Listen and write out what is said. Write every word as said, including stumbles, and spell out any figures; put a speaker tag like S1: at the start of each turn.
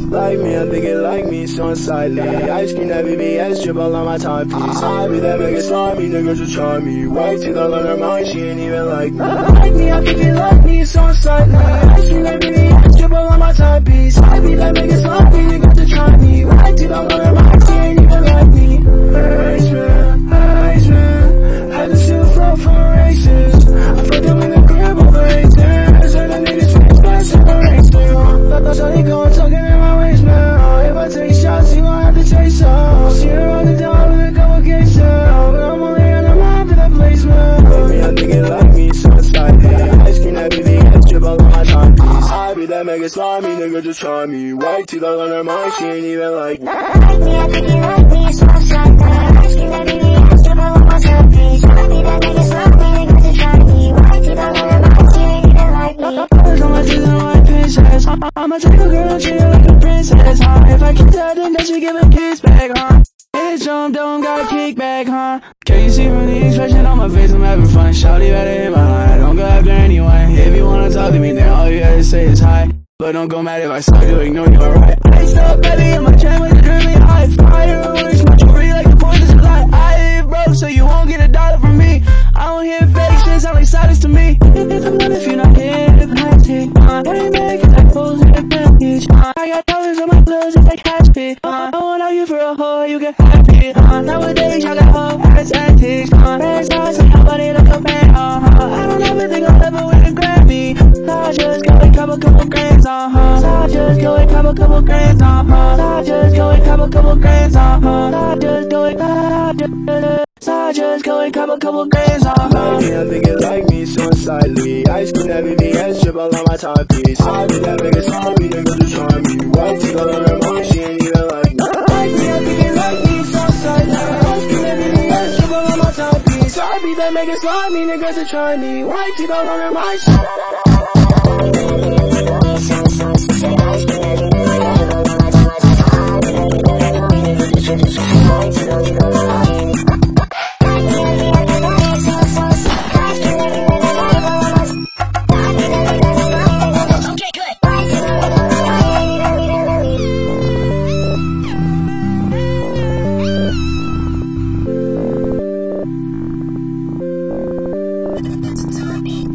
S1: Like me, I think it like me, so unsightly. Ice cream, that B B S, dribble on my timepiece. I be that nigga slimy, nigga just try me. Way too long on her mind, she ain't even like me. Like me, I think it like me, so unsightly. Ice cream, that B B S, dribble on my timepiece. I be that nigga slimy, nigga just try me. Way too long on her mind, she ain't even like me. Ice man, ice man, had to steal flow from races. I fucked up in the crib over eighteen. Said that nigga switch back, separate still. Thought Shawty going talking in my waist now. If I take shots, you gon' have to chase her. See her on the door with a couple cases, but I'm only in the mind for that placement. Baby, I think it like me, so excited. Ice cream, that B B S, dribble on my timepiece. I be that mega slimy, nigga just try me. Way too long on her mind, she ain't even like me.
S2: Like me, I think it like me, so excited. Ice cream, that B B S, dribble on my timepiece. I be that nigga slimy, nigga just try me. Way too long on her mind, she ain't even like me.
S1: I'ma take a girl and treat her like a princess, huh? If I kiss her, then she give a kiss back, huh? It's Trump, don't got a kickback, huh? Can you see from the expression on my face, I'm having fun. Shawty better hit my line, don't go after anyone. If you wanna talk to me, then all you gotta say is hi. But don't go mad if I suck you, ignore you, alright? I stop belly in my chain with a dripping high fire. Wish my jewelry like the fourth of July. I ain't broke, so you won't get a dollar from me. I don't hear fake shit, sound like silence to me. If I'm not, if you're not here, if I take uh, I ain't making like fools in the package. uh, I got dollars on my clothes, it's like cash pit. uh, I want out you for a whore, you get happy. uh, Nowadays, I got whole ass antics. uh, Red stars, so nobody like a man. uh, I don't ever think I'll ever win a Grammy. So I just go and couple, couple grands, uh-huh. So I just go and couple, couple grands, uh-huh. So I just go and couple, couple grands, uh-huh. So I just go and, so I just go and couple, couple grands, uh-huh. Like me, I think it like me, so unsightly. Ice cream, that B B S, dribble on my timepiece. I be that nigga slimy, nigga just try me. Way too long on her mind, she ain't even like me. Like me, I think it like me, so unsightly. Ice cream, that B B S, dribble on my timepiece. I be that nigga slimy, nigga just try me. Way too long on her mind, she ain't even like me.